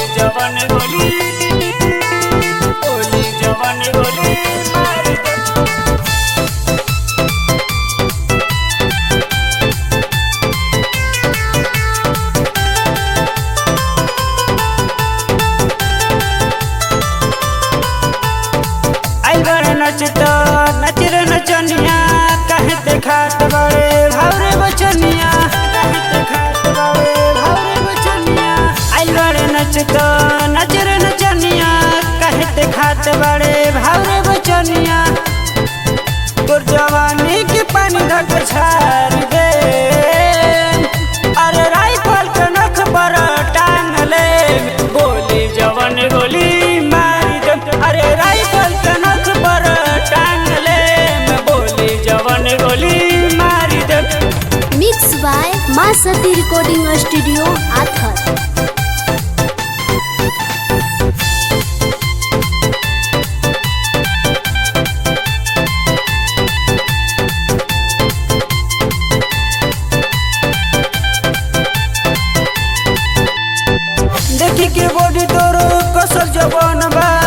जवन गोली गोली जवन गोली मार दे। आई बड़े नचतो नच रे नचनिया कहे देखात बड़े भावरे बचनिया कहे देखात बड़े भावरे बचनिया। आई बड़े नचतो नच रे नचनिया कहे देखात बड़े भावरे बचनिया। तोर जवानी के पानी धक छाड़ दे अरे राइफल के नख पर टांग ले गोली जवन गोली मार दे। अरे राइफल के नख पर टांग ले गोली जवन गोली मार दे। मिक्स बाय माँ सती रिकॉर्डिंग स्टूडियो आथर। देखी के बॉडी तोरो कसल जवान बा